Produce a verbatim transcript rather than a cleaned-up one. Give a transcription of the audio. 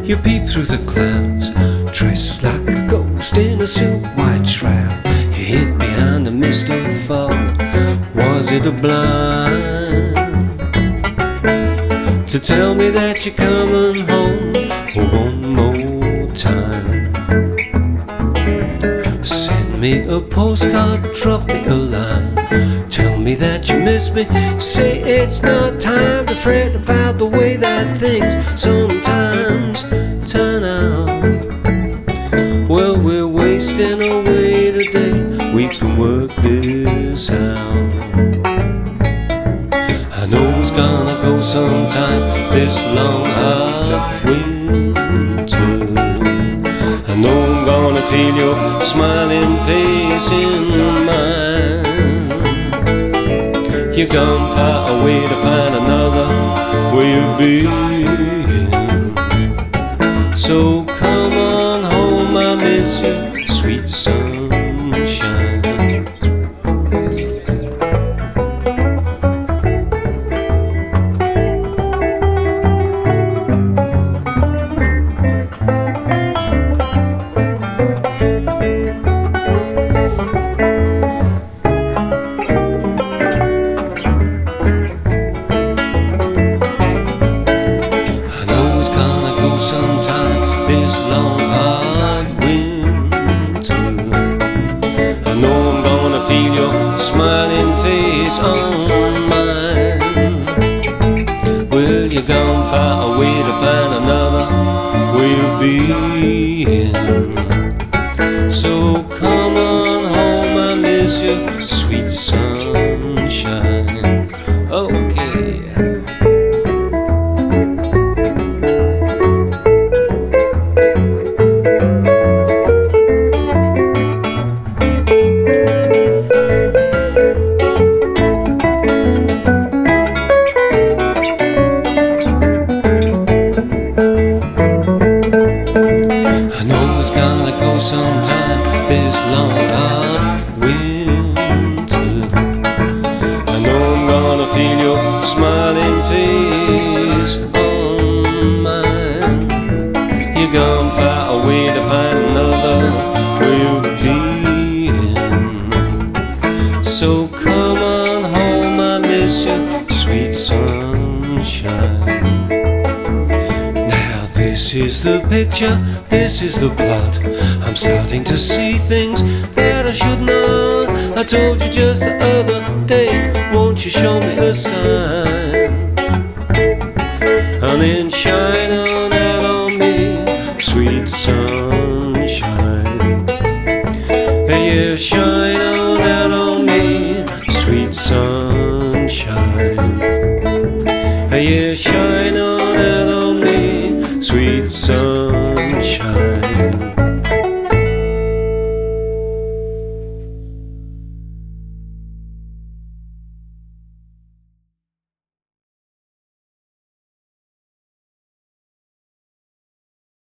You peep through the clouds, dressed like a ghost in a silk white shroud. You hid behind a mist of fog. Was it a blind to tell me that you're coming home one more time? Send me a postcard, drop me a line. Tell me that you miss me. Say it's not time to fret about the way that things sometimes turn out. Well, we're wasting away today. We can work this out. I know it's gonna go sometime this long hard winter. I know I'm gonna feel your smiling face in mine. You've gone far away to find another way of being. So come on home, I miss you, sweet sunshine. Sometime this long hard winter, I know I'm gonna feel your smiling face on mine. Well, you're gone far away to find another way of being. So come on home, I miss you, sweet sunshine. Okay. Sometime this long hard winter, I know I'm gonna feel your smiling face on mine. You're gone far away to find another way of being. So come on home, I miss you, sweet sunshine. This is the picture, this is the plot. I'm starting to see things that I should not. I told you just the other day, won't you show me a sign? And then shine on out on me, sweet sunshine. Yeah, shine on out on me, sweet sunshine. Yeah, shine